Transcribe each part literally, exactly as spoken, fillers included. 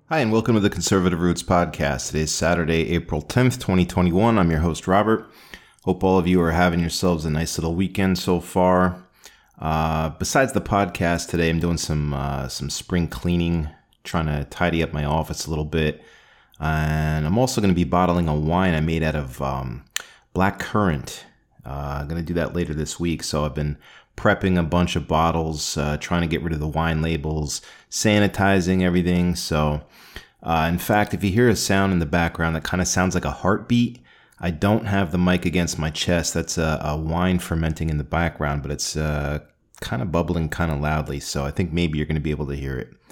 Hi, and welcome to the Conservative Roots Podcast. Today is Saturday, April tenth, twenty twenty-one. I'm your host, Robert. Hope all of you are having yourselves a nice little weekend so far. Uh, besides the podcast today, I'm doing some uh, some spring cleaning, trying to tidy up my office a little bit. And I'm also going to be bottling a wine I made out of um, black currant. Uh, I'm going to do that later this week. So I've been prepping a bunch of bottles, uh, trying to get rid of the wine labels, sanitizing everything. So uh, in fact, if you hear a sound in the background that kind of sounds like a heartbeat, I don't have the mic against my chest. That's a, a wine fermenting in the background, but it's uh, kind of bubbling kind of loudly. So I think maybe you're going to be able to hear it.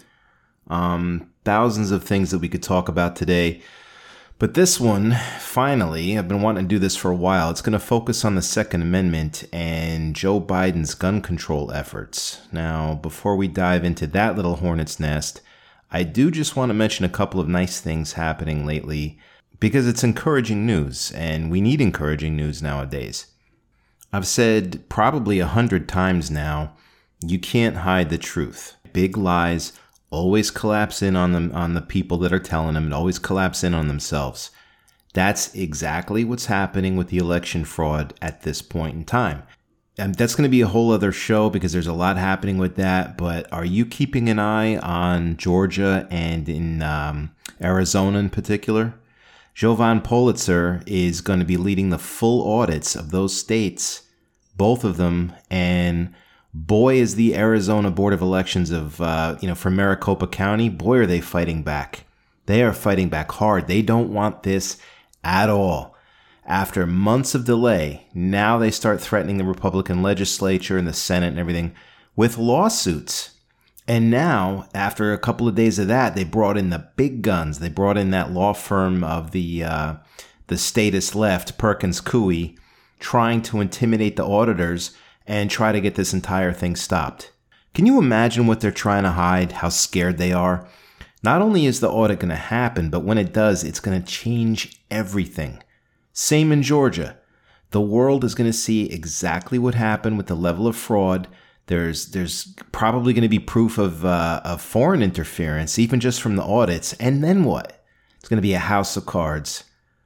Um, thousands of things that we could talk about today. But this one, finally, I've been wanting to do this for a while. It's going to focus on the Second Amendment and Joe Biden's gun control efforts. Now, before we dive into that little hornet's nest, I do just want to mention a couple of nice things happening lately because it's encouraging news, and we need encouraging news nowadays. I've said probably a hundred times now, you can't hide the truth. Big lies always collapse in on them, on the people that are telling them, and always collapse in on themselves. That's exactly what's happening with the election fraud at this point in time. And that's going to be a whole other show because there's a lot happening with that. But are you keeping an eye on Georgia and in um, Arizona in particular? Jovan Pulitzer is going to be leading the full audits of those states, both of them, and boy, is the Arizona Board of Elections of, uh, you know, from Maricopa County, boy, are they fighting back. They are fighting back hard. They don't want this at all. After months of delay, now they start threatening the Republican legislature and the Senate and everything with lawsuits. And now, after a couple of days of that, they brought in the big guns. They brought in that law firm of the uh, the statist left, Perkins Coie, trying to intimidate the auditors and try to get this entire thing stopped. Can you imagine what they're trying to hide, how scared they are? Not only is the audit going to happen, but when it does, it's going to change everything. Same in Georgia. The world is going to see exactly what happened with the level of fraud. There's there's probably going to be proof of, uh, of foreign interference, even just from the audits. And then what? It's going to be a house of cards.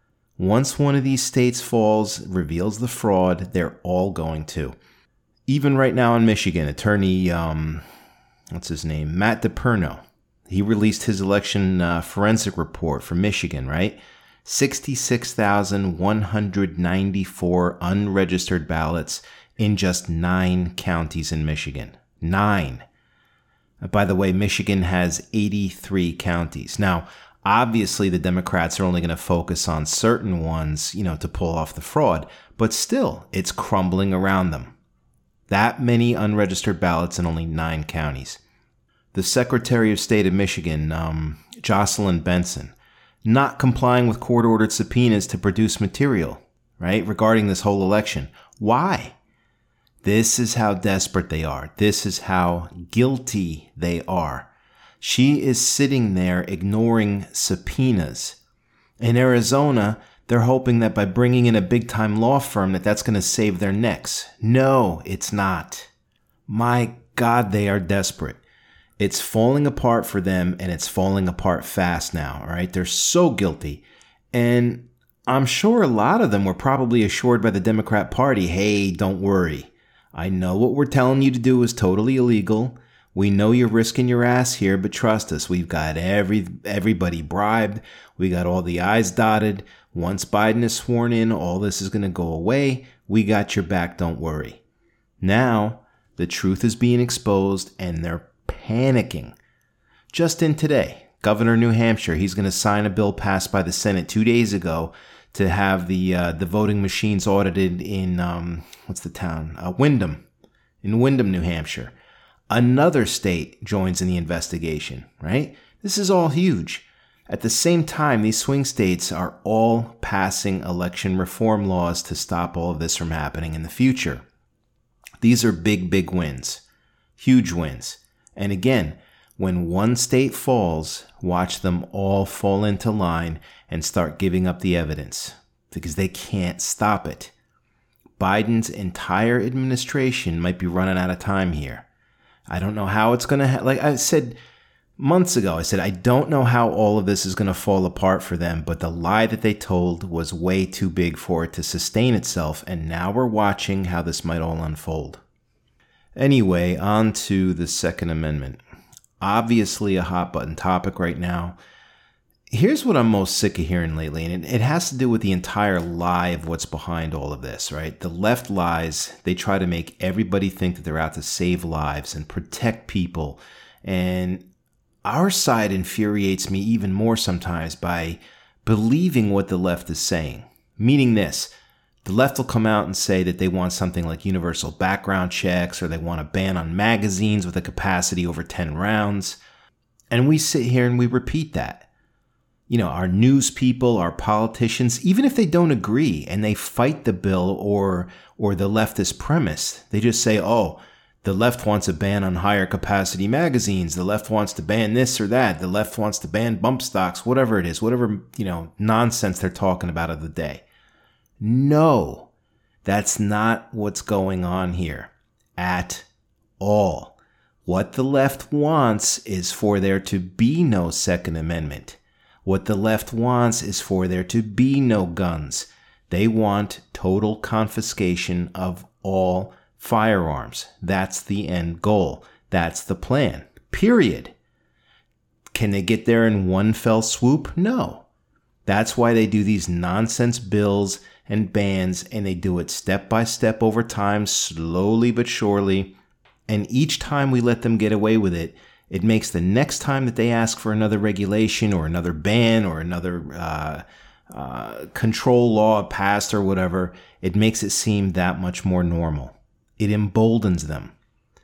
Once one of these states falls, reveals the fraud, they're all going to. Even right now in Michigan, attorney, um, what's his name? Matt DePerno. He released his election uh, forensic report for Michigan, right? sixty-six thousand one hundred ninety-four unregistered ballots in just nine counties in Michigan. Nine. By the way, Michigan has eighty-three counties. Now, obviously, the Democrats are only going to focus on certain ones, you know, to pull off the fraud. But still, it's crumbling around them. That many unregistered ballots in only nine counties. The Secretary of State of Michigan, um, Jocelyn Benson, not complying with court-ordered subpoenas to produce material, right, regarding this whole election. Why? This is how desperate they are. This is how guilty they are. She is sitting there ignoring subpoenas. In Arizona, they're hoping that by bringing in a big-time law firm that that's going to save their necks. No, it's not. My God, they are desperate. It's falling apart for them, and it's falling apart fast now, all right? They're so guilty. And I'm sure a lot of them were probably assured by the Democrat Party, hey, don't worry. I know what we're telling you to do is totally illegal. We know you're risking your ass here, but trust us, we've got every everybody bribed. We got all the I's dotted. Once Biden is sworn in, all this is going to go away. We got your back, don't worry. Now, the truth is being exposed, and they're panicking. Just in today, Governor New Hampshire, he's going to sign a bill passed by the Senate two days ago to have the uh, the voting machines audited in, um, what's the town? Uh, Windham, in Windham, New Hampshire. Another state joins in the investigation, right? This is all huge. At the same time, these swing states are all passing election reform laws to stop all of this from happening in the future. These are big, big wins. Huge wins. And again, when one state falls, watch them all fall into line and start giving up the evidence because they can't stop it. Biden's entire administration might be running out of time here. I don't know how it's going to, ha- like I said months ago, I said, I don't know how all of this is going to fall apart for them, but the lie that they told was way too big for it to sustain itself, and now we're watching how this might all unfold. Anyway, on to the Second Amendment. Obviously a hot button topic right now. Here's what I'm most sick of hearing lately, and it, it has to do with the entire lie of what's behind all of this, right? The left lies. They try to make everybody think that they're out to save lives and protect people. And our side infuriates me even more sometimes by believing what the left is saying. Meaning this, the left will come out and say that they want something like universal background checks, or they want a ban on magazines with a capacity over ten rounds. And we sit here and we repeat that. You know, our news people, our politicians, even if they don't agree and they fight the bill or or the leftist premise, they just say, oh, the left wants a ban on higher capacity magazines. The left wants to ban this or that. The left wants to ban bump stocks, whatever it is, whatever, you know, nonsense they're talking about of the day. No, that's not what's going on here at all. What the left wants is for there to be no Second Amendment. What the left wants is for there to be no guns. They want total confiscation of all firearms. That's the end goal. That's the plan. Period. Can they get there in one fell swoop? No. That's why they do these nonsense bills and bans, and they do it step by step over time, slowly but surely. And each time we let them get away with it, it makes the next time that they ask for another regulation or another ban or another uh, uh, control law passed or whatever, it makes it seem that much more normal. It emboldens them.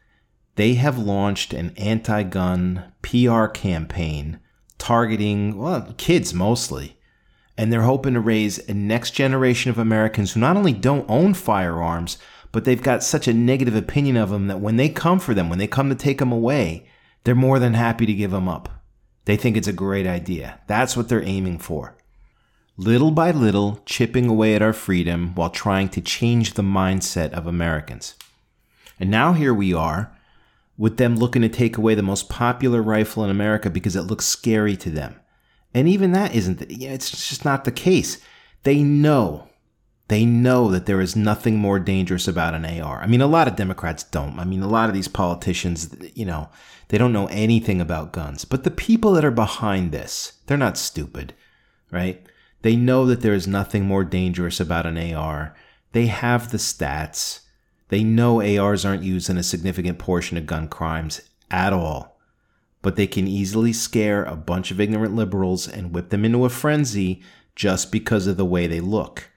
They have launched an anti-gun P R campaign targeting, well, kids mostly. And they're hoping to raise a next generation of Americans who not only don't own firearms, but they've got such a negative opinion of them that when they come for them, when they come to take them away, they're more than happy to give them up. They think it's a great idea. That's what they're aiming for. Little by little, chipping away at our freedom while trying to change the mindset of Americans. And now here we are, with them looking to take away the most popular rifle in America because it looks scary to them. And even that isn't, the, yeah, it's just not the case. They know, they know that there is nothing more dangerous about an A R. I mean, a lot of Democrats don't. I mean, a lot of these politicians, you know, they don't know anything about guns. But the people that are behind this, they're not stupid, right? They know that there is nothing more dangerous about an A R. They have the stats. They know A Rs aren't used in a significant portion of gun crimes at all. But they can easily scare a bunch of ignorant liberals and whip them into a frenzy just because of the way they look.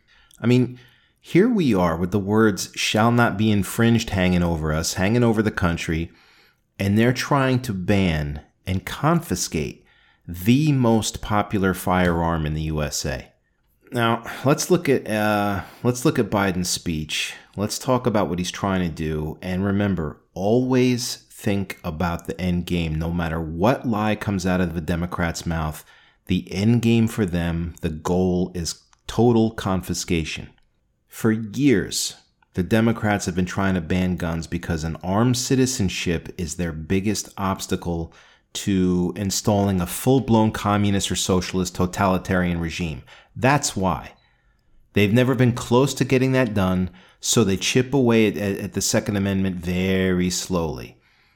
I mean, here we are with the words "shall not be infringed" hanging over us, hanging over the country, and they're trying to ban and confiscate the most popular firearm in the U S A. Now, let's look at uh, let's look at Biden's speech. Let's talk about what he's trying to do, and remember, always think about the end game. No matter what lie comes out of the Democrats' mouth, the end game for them, the goal is total confiscation. For years, the Democrats have been trying to ban guns because an armed citizenship is their biggest obstacle to installing a full-blown communist or socialist totalitarian regime. That's why. They've never been close to getting that done, so they chip away at, at the Second Amendment very slowly.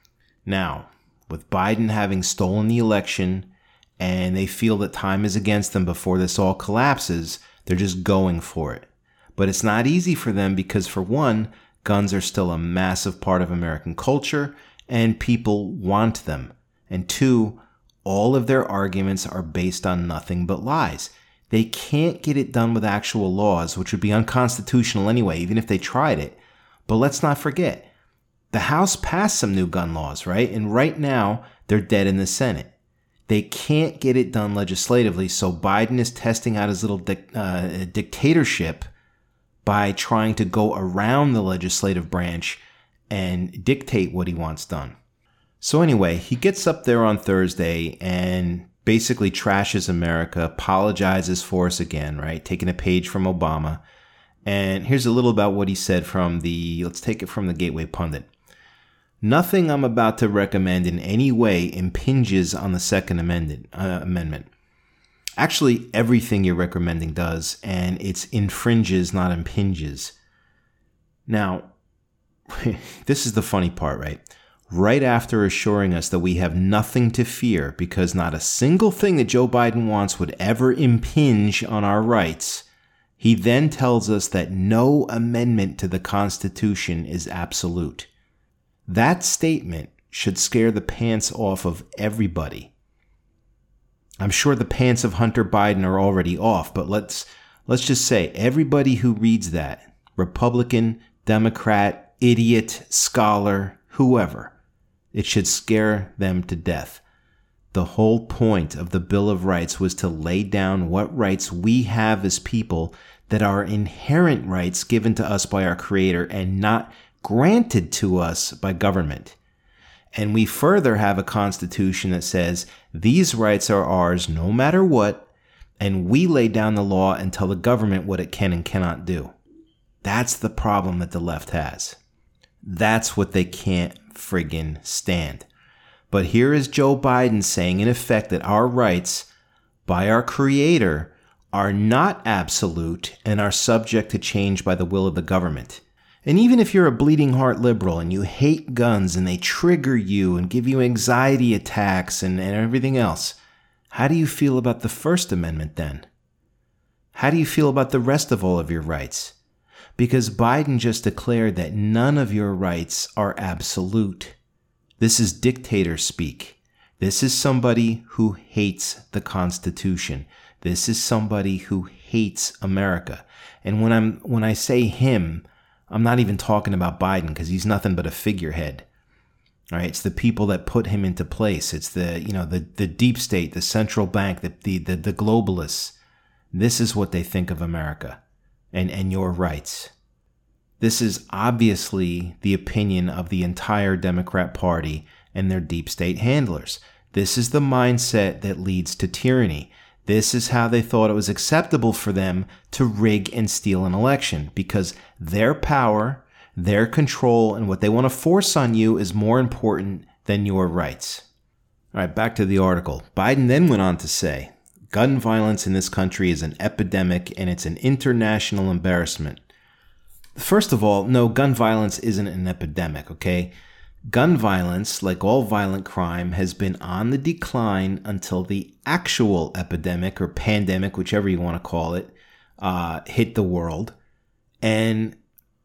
Now, with Biden having stolen the election and they feel that time is against them before this all collapses, they're just going for it. But it's not easy for them because, for one, guns are still a massive part of American culture and people want them. And two, all of their arguments are based on nothing but lies. They can't get it done with actual laws, which would be unconstitutional anyway, even if they tried it. But let's not forget, the House passed some new gun laws, right? And right now, they're dead in the Senate. They can't get it done legislatively, so Biden is testing out his little dic- uh, dictatorship by trying to go around the legislative branch and dictate what he wants done. So anyway, he gets up there on Thursday and basically trashes America, apologizes for us again, right? Taking a page from Obama. And here's a little about what he said from the, let's take it from the Gateway Pundit. Nothing I'm about to recommend in any way impinges on the Second Amendment. Uh, amendment. Actually, everything you're recommending does, and it's infringes, not impinges. Now, this is the funny part, right? Right after assuring us that we have nothing to fear because not a single thing that Joe Biden wants would ever impinge on our rights, he then tells us that no amendment to the Constitution is absolute. That statement should scare the pants off of everybody. I'm sure the pants of Hunter Biden are already off, but let's let's just say everybody who reads that, Republican, Democrat, idiot, scholar, whoever, it should scare them to death. The whole point of the Bill of Rights was to lay down what rights we have as people that are inherent rights given to us by our Creator and not granted to us by government. And we further have a constitution that says these rights are ours no matter what, and we lay down the law and tell the government what it can and cannot do. That's the problem that the left has. That's what they can't friggin' stand. But here is Joe Biden saying in effect that our rights by our Creator are not absolute and are subject to change by the will of the government. And even if you're a bleeding heart liberal and you hate guns and they trigger you and give you anxiety attacks and, and everything else, how do you feel about the First Amendment then? How do you feel about the rest of all of your rights? Because Biden just declared that none of your rights are absolute. This is dictator speak. This is somebody who hates the Constitution. This is somebody who hates America. And when I'm when I say him, I'm not even talking about Biden because he's nothing but a figurehead. All right, it's the people that put him into place. It's the, you know, the, the deep state, the central bank, the, the, the, the globalists. This is what they think of America and, and your rights. This is obviously the opinion of the entire Democrat Party and their deep state handlers. This is the mindset that leads to tyranny. This is how they thought it was acceptable for them to rig and steal an election, because their power, their control, and what they want to force on you is more important than your rights. All right, back to the article. Biden then went on to say, gun violence in this country is an epidemic and it's an international embarrassment. First of all, no, gun violence isn't an epidemic, okay? Gun violence, like all violent crime, has been on the decline until the actual epidemic or pandemic, whichever you want to call it, uh, hit the world. And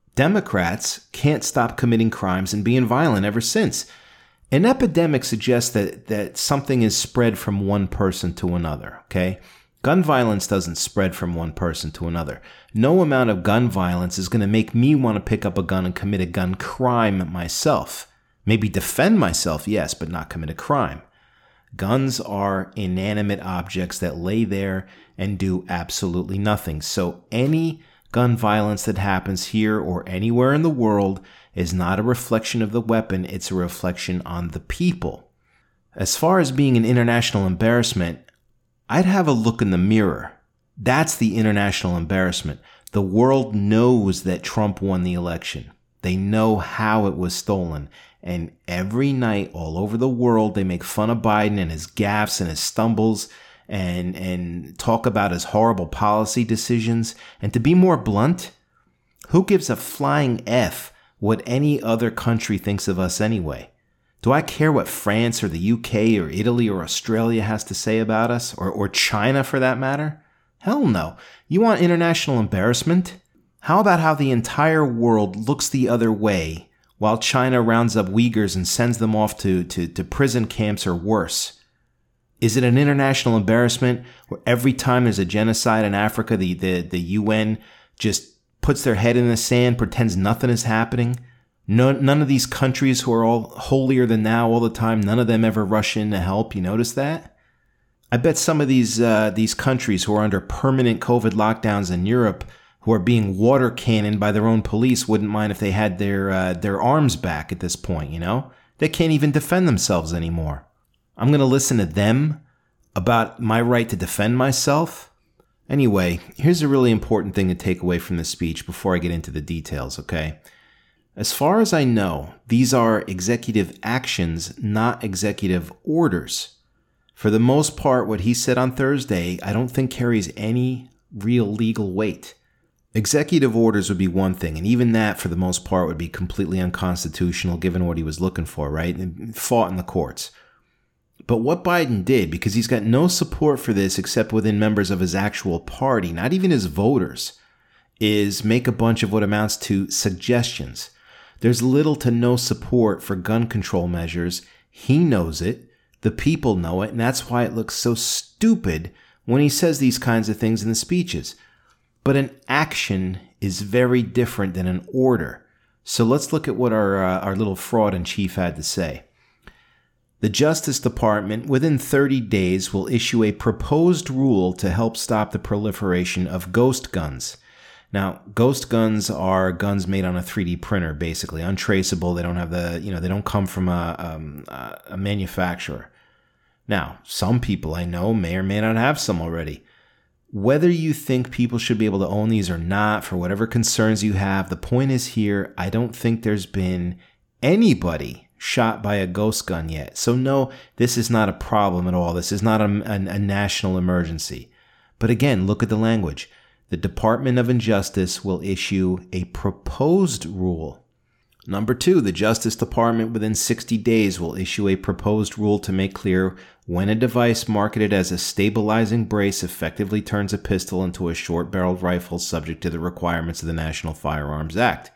Democrats can't stop committing crimes and being violent ever since. An epidemic suggests that, that something is spread from one person to another, okay? Gun violence doesn't spread from one person to another. No amount of gun violence is going to make me want to pick up a gun and commit a gun crime myself. Maybe defend myself, yes, but not commit a crime. Guns are inanimate objects that lay there and do absolutely nothing. So any gun violence that happens here or anywhere in the world is not a reflection of the weapon, it's a reflection on the people. As far as being an international embarrassment, I'd have a look in the mirror. That's the international embarrassment. The world knows that Trump won the election. They know how it was stolen. And every night all over the world, they make fun of Biden and his gaffes and his stumbles and, and talk about his horrible policy decisions. And to be more blunt, who gives a flying F what any other country thinks of us anyway? Do I care what France or the U K or Italy or Australia has to say about us, or, or China for that matter? Hell no. You want international embarrassment? How about how the entire world looks the other way while China rounds up Uyghurs and sends them off to, to, to prison camps or worse? Is it an international embarrassment where every time there's a genocide in Africa, the, the, the U N just puts their head in the sand, pretends nothing is happening? No, none of these countries who are all holier than thou all the time, none of them ever rush in to help. You notice that? I bet some of these uh, these countries who are under permanent COVID lockdowns in Europe, who are being water cannoned by their own police, wouldn't mind if they had their uh, their arms back at this point, you know? They can't even defend themselves anymore. I'm going to listen to them about my right to defend myself? Anyway, here's a really important thing to take away from this speech before I get into the details, okay? As far as I know, these are executive actions, not executive orders. For the most part, what he said on Thursday, I don't think carries any real legal weight. Executive orders would be one thing, and even that, for the most part, would be completely unconstitutional given what he was looking for, right? And fought in the courts. But what Biden did, because he's got no support for this except within members of his actual party, not even his voters, is make a bunch of what amounts to suggestions. There's little to no support for gun control measures. He knows it. The people know it. And that's why it looks so stupid when he says these kinds of things in the speeches. But an action is very different than an order. So let's look at what our, uh, our little fraud in chief had to say. The Justice Department, within thirty days, will issue a proposed rule to help stop the proliferation of ghost guns. Now, ghost guns are guns made on a three D printer, basically untraceable. They don't have the, you know, they don't come from a, um, a manufacturer. Now, some people I know may or may not have some already. Whether you think people should be able to own these or not, for whatever concerns you have, the point is here, I don't think there's been anybody shot by a ghost gun yet. So no, this is not a problem at all. This is not a, a, a national emergency. But again, look at the language. The Department of Injustice will issue a proposed rule. Number two, the Justice Department within sixty days will issue a proposed rule to make clear when a device marketed as a stabilizing brace effectively turns a pistol into a short-barreled rifle subject to the requirements of the National Firearms Act.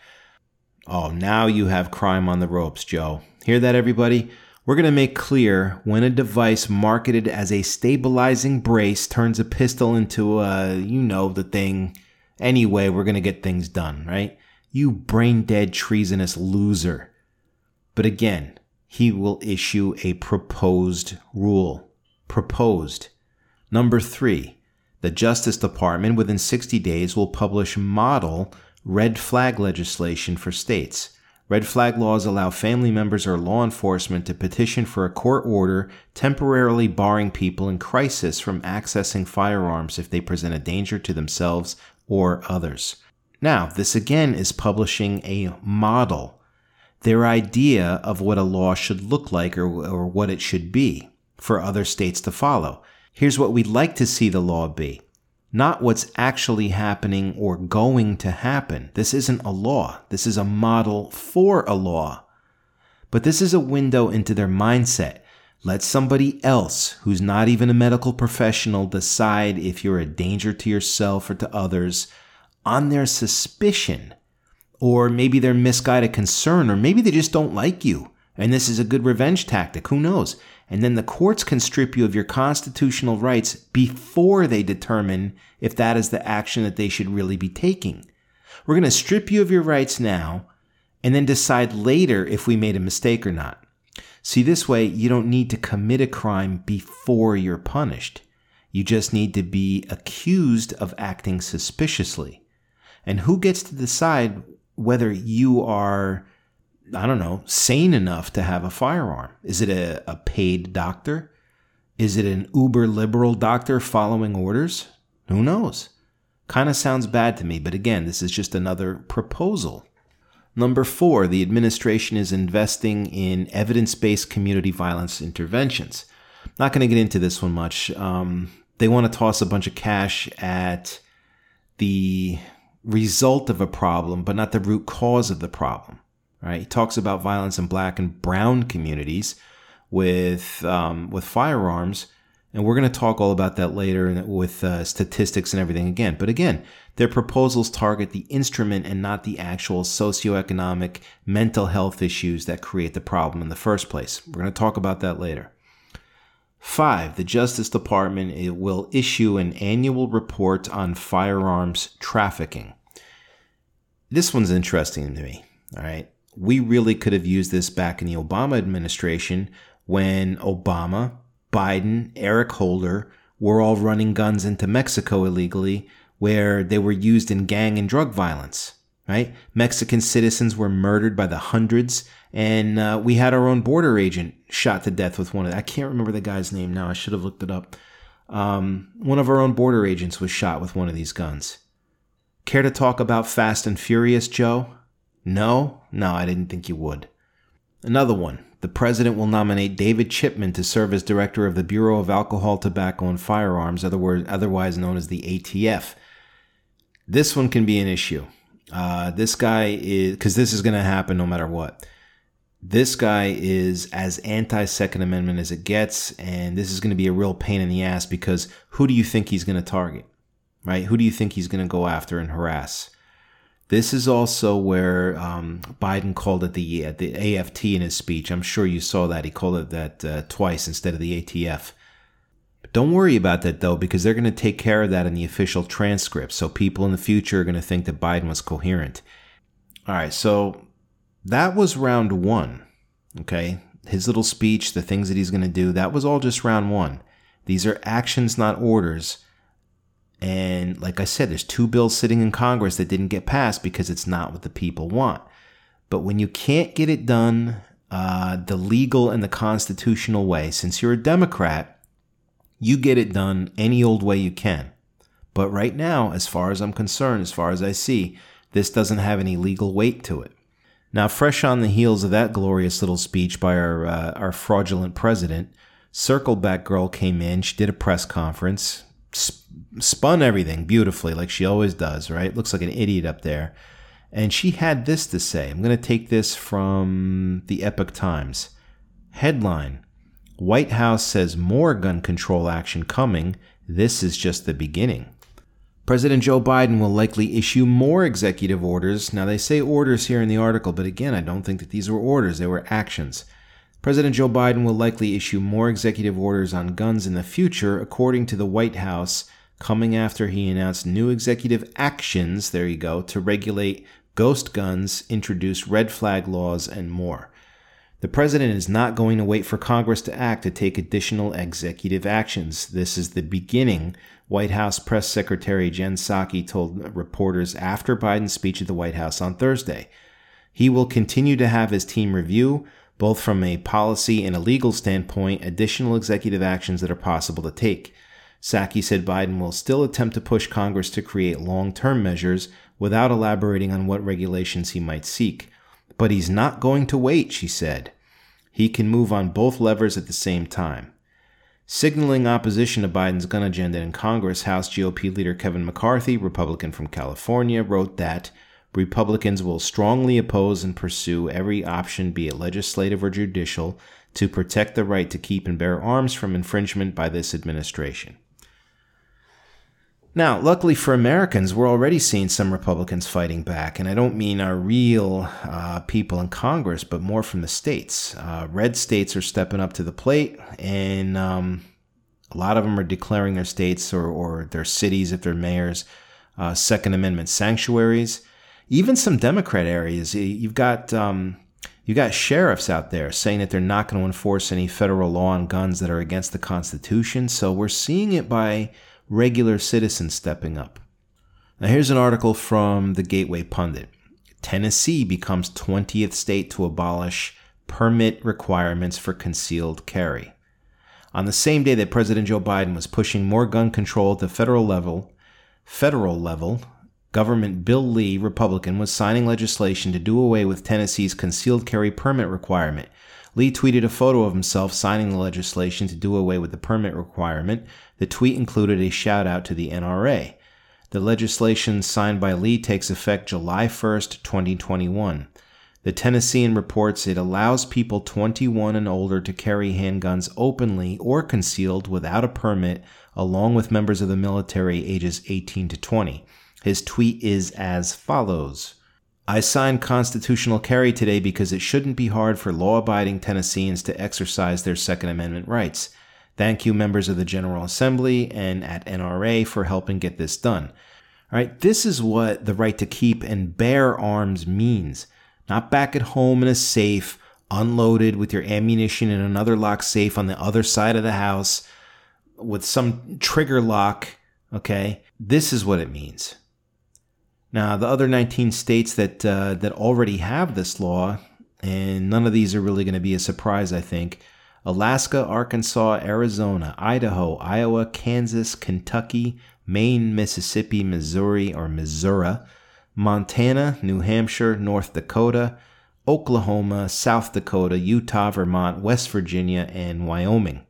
Oh, now you have crime on the ropes, Joe. Hear that, everybody? We're going to make clear when a device marketed as a stabilizing brace turns a pistol into a, you know, the thing. Anyway, we're going to get things done, right? You brain-dead, treasonous loser. But again, he will issue a proposed rule. Proposed. Number three, the Justice Department within sixty days will publish model red flag legislation for states. Red flag laws allow family members or law enforcement to petition for a court order temporarily barring people in crisis from accessing firearms if they present a danger to themselves or others. Now, this again is publishing a model, their idea of what a law should look like or, or what it should be for other states to follow. Here's what we'd like to see the law be. Not what's actually happening or going to happen. This isn't a law. This is a model for a law. But this is a window into their mindset. Let somebody else, who's not even a medical professional, decide if you're a danger to yourself or to others on their suspicion. Or maybe their misguided concern, or maybe they just don't like you. And this is a good revenge tactic. Who knows? And then the courts can strip you of your constitutional rights before they determine if that is the action that they should really be taking. We're going to strip you of your rights now and then decide later if we made a mistake or not. See, this way, you don't need to commit a crime before you're punished. You just need to be accused of acting suspiciously. And who gets to decide whether you are, I don't know, sane enough to have a firearm? Is it a, a paid doctor? Is it an uber liberal doctor following orders? Who knows? Kind of sounds bad to me, but again, this is just another proposal. Number four, the administration is investing in evidence-based community violence interventions. Not going to get into this one much. Um, they want to toss a bunch of cash at the result of a problem, but not the root cause of the problem. Right? He talks about violence in black and brown communities with um, with firearms, and we're going to talk all about that later with uh, statistics and everything again. But again, their proposals target the instrument and not the actual socioeconomic mental health issues that create the problem in the first place. We're going to talk about that later. Five, the Justice Department it will issue an annual report on firearms trafficking. This one's interesting to me. All right. We really could have used this back in the Obama administration when Obama, Biden, Eric Holder were all running guns into Mexico illegally, where they were used in gang and drug violence, right? Mexican citizens were murdered by the hundreds, and uh, we had our own border agent shot to death with one of them. I can't remember the guy's name now. I should have looked it up. Um, one of our own border agents was shot with one of these guns. Care to talk about Fast and Furious, Joe? No? No, I didn't think you would. Another one. The president will nominate David Chipman to serve as director of the Bureau of Alcohol, Tobacco, and Firearms, otherwise known as the A T F. This one can be an issue. Uh, this guy is, because this is going to happen no matter what. This guy is as anti-Second Amendment as it gets, and this is going to be a real pain in the ass because who do you think he's going to target, right? Who do you think he's going to go after and harass? This is also where um, Biden called it the uh, the A F T in his speech. I'm sure you saw that. He called it that uh, twice instead of the A T F. But don't worry about that, though, because they're going to take care of that in the official transcript. So people in the future are going to think that Biden was coherent. All right, so that was round one, okay? His little speech, the things that he's going to do, that was all just round one. These are actions, not orders. And like I said, there's two bills sitting in Congress that didn't get passed because it's not what the people want. But when you can't get it done uh, the legal and the constitutional way, since you're a Democrat, you get it done any old way you can. But right now, as far as I'm concerned, as far as I see, this doesn't have any legal weight to it. Now, fresh on the heels of that glorious little speech by our uh, our fraudulent president, Circleback Girl came in. She did a press conference. Spun everything beautifully like she always does, right? Looks like an idiot up there. And she had this to say. I'm going to take this from the Epoch Times. Headline: White House says more gun control action coming. This is just the beginning. President Joe Biden will likely issue more executive orders. Now, they say orders here in the article, but again, I don't think that these were orders. They were actions. President Joe Biden will likely issue more executive orders on guns in the future, according to the White House, coming after he announced new executive actions, there you go, to regulate ghost guns, introduce red flag laws, and more. The president is not going to wait for Congress to act to take additional executive actions. This is the beginning, White House Press Secretary Jen Psaki told reporters after Biden's speech at the White House on Thursday. He will continue to have his team review, both from a policy and a legal standpoint, additional executive actions that are possible to take. Psaki said Biden will still attempt to push Congress to create long-term measures without elaborating on what regulations he might seek. But he's not going to wait, she said. He can move on both levers at the same time. Signaling opposition to Biden's gun agenda in Congress, House G O P leader Kevin McCarthy, Republican from California, wrote that Republicans will strongly oppose and pursue every option, be it legislative or judicial, to protect the right to keep and bear arms from infringement by this administration. Now, luckily for Americans, we're already seeing some Republicans fighting back, and I don't mean our real uh, people in Congress, but more from the states. Uh, red states are stepping up to the plate, and um, a lot of them are declaring their states or, or their cities, if they're mayors, uh, Second Amendment sanctuaries. Even some Democrat areas, you've got um, you've got sheriffs out there saying that they're not going to enforce any federal law on guns that are against the Constitution. So we're seeing it by regular citizens stepping up. Now here's an article from the Gateway Pundit. Tennessee becomes twentieth state to abolish permit requirements for concealed carry. On the same day that President Joe Biden was pushing more gun control at the federal level, federal level, Government Bill Lee, Republican, was signing legislation to do away with Tennessee's concealed carry permit requirement. Lee tweeted a photo of himself signing the legislation to do away with the permit requirement. The tweet included a shout-out to the N R A. The legislation signed by Lee takes effect July first, twenty twenty-one. The Tennessean reports it allows people twenty-one and older to carry handguns openly or concealed without a permit, along with members of the military ages eighteen to twenty. His tweet is as follows. I signed constitutional carry today because it shouldn't be hard for law-abiding Tennesseans to exercise their Second Amendment rights. Thank you, members of the General Assembly and at N R A, for helping get this done. All right, this is what the right to keep and bear arms means. Not back at home in a safe, unloaded with your ammunition in another locked safe on the other side of the house with some trigger lock, okay? This is what it means. Now, the other nineteen states that uh, that already have this law, and none of these are really going to be a surprise, I think, Alaska, Arkansas, Arizona, Idaho, Iowa, Kansas, Kentucky, Maine, Mississippi, Missouri, or Missouri, Montana, New Hampshire, North Dakota, Oklahoma, South Dakota, Utah, Vermont, West Virginia, and Wyoming.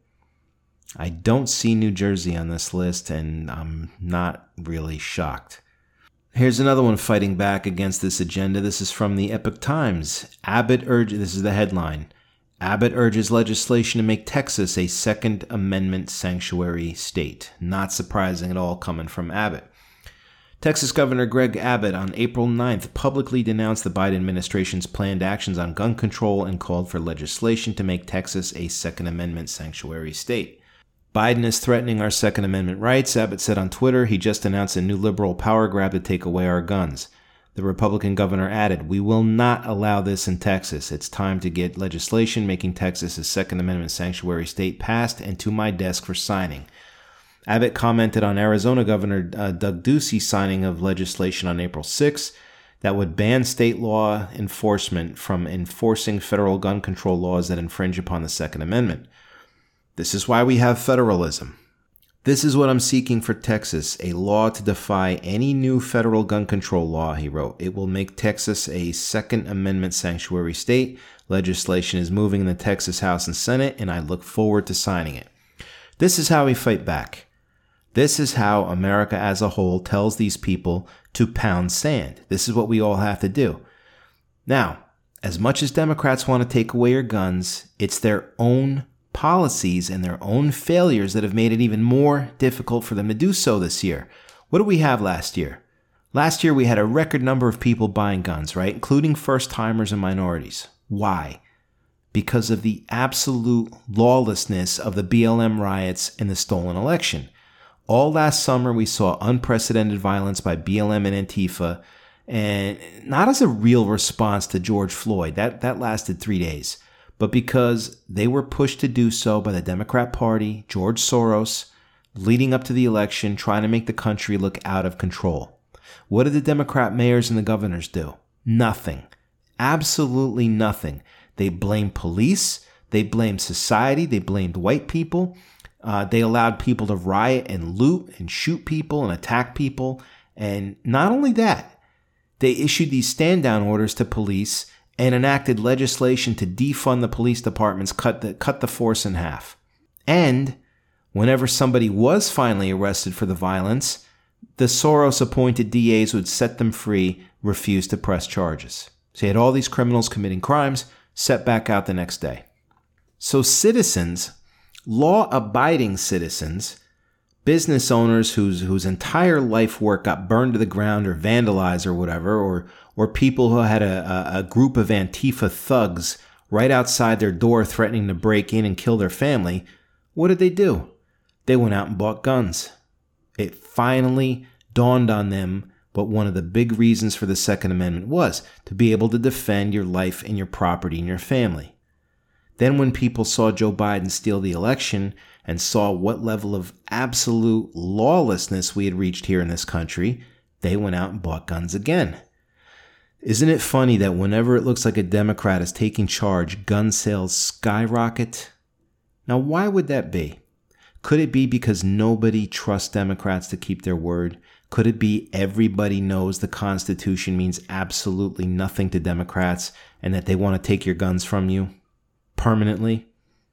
I don't see New Jersey on this list, and I'm not really shocked. Here's another one fighting back against this agenda. This is from the Epoch Times. Abbott urges, this is the headline, Abbott urges legislation to make Texas a Second Amendment sanctuary state. Not surprising at all coming from Abbott. Texas Governor Greg Abbott on April ninth publicly denounced the Biden administration's planned actions on gun control and called for legislation to make Texas a Second Amendment sanctuary state. Biden is threatening our Second Amendment rights, Abbott said on Twitter. He just announced a new liberal power grab to take away our guns. The Republican governor added, "We will not allow this in Texas. It's time to get legislation making Texas a Second Amendment sanctuary state passed and to my desk for signing." Abbott commented on Arizona Governor uh, Doug Ducey's signing of legislation on April sixth that would ban state law enforcement from enforcing federal gun control laws that infringe upon the Second Amendment. This is why we have federalism. This is what I'm seeking for Texas, a law to defy any new federal gun control law, he wrote. It will make Texas a Second Amendment sanctuary state. Legislation is moving in the Texas House and Senate, and I look forward to signing it. This is how we fight back. This is how America as a whole tells these people to pound sand. This is what we all have to do. Now, as much as Democrats want to take away your guns, it's their own policies and their own failures that have made it even more difficult for them to do so this year. What did we have last year? Last year, we had a record number of people buying guns, right? Including first-timers and minorities. Why? Because of the absolute lawlessness of the B L M riots and the stolen election. All last summer, we saw unprecedented violence by B L M and Antifa, and not as a real response to George Floyd. That, that lasted three days. But because they were pushed to do so by the Democrat Party, George Soros, leading up to the election, trying to make the country look out of control. What did the Democrat mayors and the governors do? Nothing. Absolutely nothing. They blamed police. They blamed society. They blamed white people. Uh, they allowed people to riot and loot and shoot people and attack people. And not only that, they issued these stand-down orders to police and enacted legislation to defund the police departments, cut the, cut the force in half. And whenever somebody was finally arrested for the violence, the Soros-appointed D As would set them free, refuse to press charges. So you had all these criminals committing crimes, set back out the next day. So citizens, law-abiding citizens, business owners whose whose entire life work got burned to the ground or vandalized or whatever, or or people who had a, a group of Antifa thugs right outside their door threatening to break in and kill their family, what did they do? They went out and bought guns. It finally dawned on them what one of the big reasons for the Second Amendment was, to be able to defend your life and your property and your family. Then when people saw Joe Biden steal the election and saw what level of absolute lawlessness we had reached here in this country, they went out and bought guns again. Isn't it funny that whenever it looks like a Democrat is taking charge, gun sales skyrocket? Now, why would that be? Could it be because nobody trusts Democrats to keep their word? Could it be everybody knows the Constitution means absolutely nothing to Democrats and that they want to take your guns from you permanently?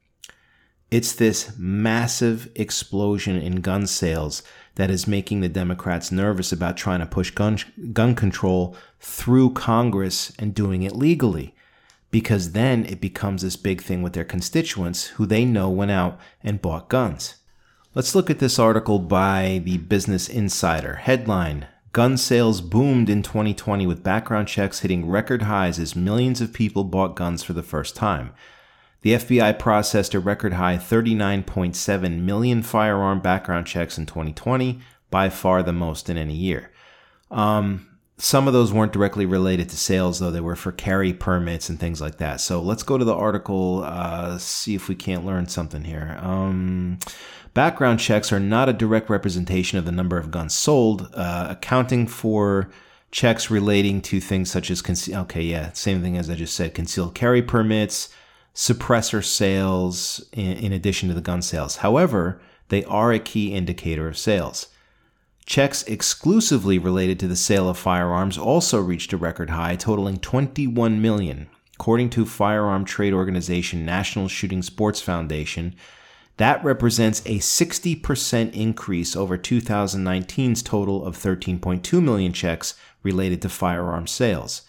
It's this massive explosion in gun sales that is making the Democrats nervous about trying to push gun, gun control through Congress and doing it legally, because then it becomes this big thing with their constituents who they know went out and bought guns. Let's look at this article by the Business Insider. Headline: Gun sales boomed in twenty twenty with background checks hitting record highs as millions of people bought guns for the first time. The F B I processed a record high thirty-nine point seven million firearm background checks in twenty twenty, by far the most in any year. Um, some of those weren't directly related to sales, though. They were for carry permits and things like that. So let's go to the article, uh, see if we can't learn something here. Um, background checks are not a direct representation of the number of guns sold, uh, accounting for checks relating to things such as, conce- okay, yeah, same thing as I just said, concealed carry permits, suppressor sales, in, in addition to the gun sales. However, they are a key indicator of sales. Checks exclusively related to the sale of firearms also reached a record high, totaling twenty-one million dollars. According to firearm trade organization National Shooting Sports Foundation, that represents a sixty percent increase over two thousand nineteen's total of thirteen point two million checks related to firearm sales.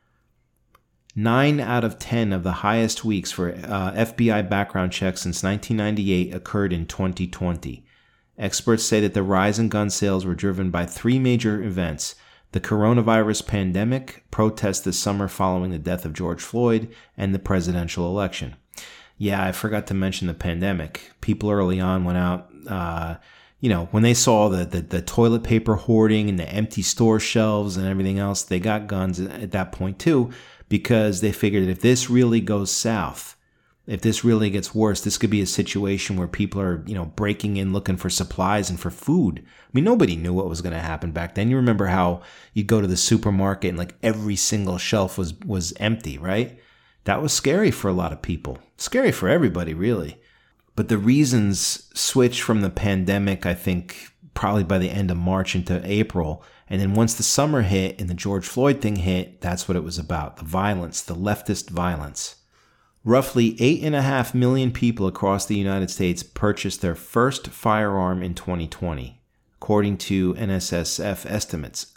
Nine out of ten of the highest weeks for uh, F B I background checks since nineteen ninety-eight occurred in twenty twenty. Experts say that the rise in gun sales were driven by three major events: the coronavirus pandemic, protests this summer following the death of George Floyd, and the presidential election. Yeah, I forgot to mention the pandemic. People early on went out, uh, you know, when they saw the, the, the toilet paper hoarding and the empty store shelves and everything else, they got guns at that point too, because they figured that if this really goes south, if this really gets worse, this could be a situation where people are, you know, breaking in looking for supplies and for food. I mean, nobody knew what was going to happen back then. You remember how you go to the supermarket and like every single shelf was, was empty, right? That was scary for a lot of people. Scary for everybody, really. But the reasons switched from the pandemic, I think, probably by the end of March into April. And then once the summer hit and the George Floyd thing hit, that's what it was about. The violence, the leftist violence. Roughly eight and a half million people across the United States purchased their first firearm in twenty twenty, according to N S S F estimates.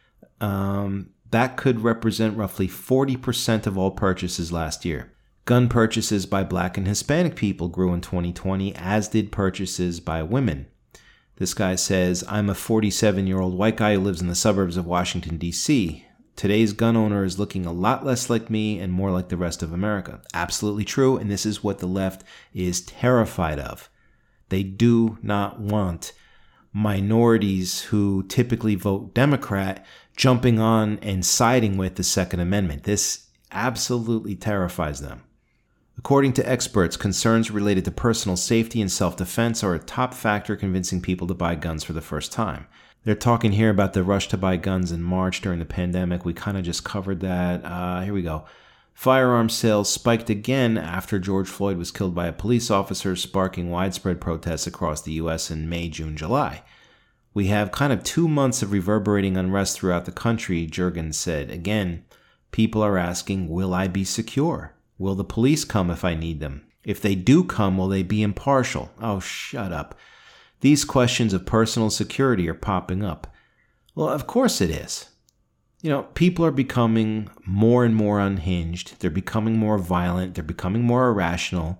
Um, that could represent roughly forty percent of all purchases last year. Gun purchases by Black and Hispanic people grew in twenty twenty, as did purchases by women. This guy says, I'm a forty-seven-year-old white guy who lives in the suburbs of Washington, D C Today's gun owner is looking a lot less like me and more like the rest of America. Absolutely true, and this is what the left is terrified of. They do not want minorities who typically vote Democrat jumping on and siding with the Second Amendment. This absolutely terrifies them. According to experts, concerns related to personal safety and self-defense are a top factor convincing people to buy guns for the first time. They're talking here about the rush to buy guns in March during the pandemic. We kind of just covered that. Uh, here we go. Firearm sales spiked again after George Floyd was killed by a police officer, sparking widespread protests across the U S in May, June, July. We have kind of two months of reverberating unrest throughout the country, Juergens said. Again, people are asking, will I be secure? Will the police come if I need them? If they do come, will they be impartial? Oh, shut up. These questions of personal security are popping up. Well, of course it is. You know, people are becoming more and more unhinged. They're becoming more violent. They're becoming more irrational.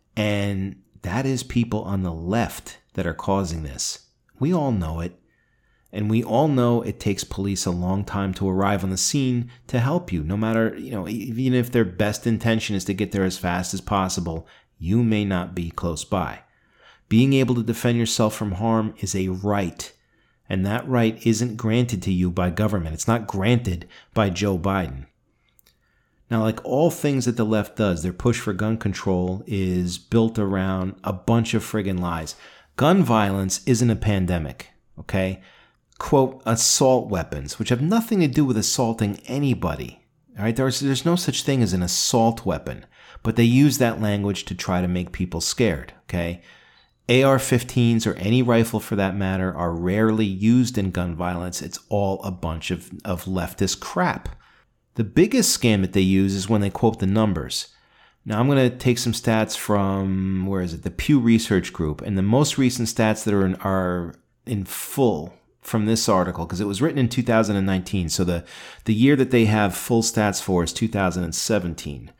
And that is people on the left that are causing this. We all know it. And we all know it takes police a long time to arrive on the scene to help you. No matter, you know, even if their best intention is to get there as fast as possible, you may not be close by. Being able to defend yourself from harm is a right, and that right isn't granted to you by government. It's not granted by Joe Biden. Now, like all things that the left does, their push for gun control is built around a bunch of friggin' lies. Gun violence isn't a pandemic, okay? Quote, assault weapons, which have nothing to do with assaulting anybody. All right, there's, there's no such thing as an assault weapon, but they use that language to try to make people scared, okay? A R fifteens or any rifle for that matter are rarely used in gun violence. It's all a bunch of, of leftist crap. The biggest scam that they use is when they quote the numbers. Now I'm going to take some stats from, where is it? The Pew Research Group. And the most recent stats that are in, are in full from this article, because it was written in two thousand nineteen. So the, the year that they have full stats for is two thousand seventeen.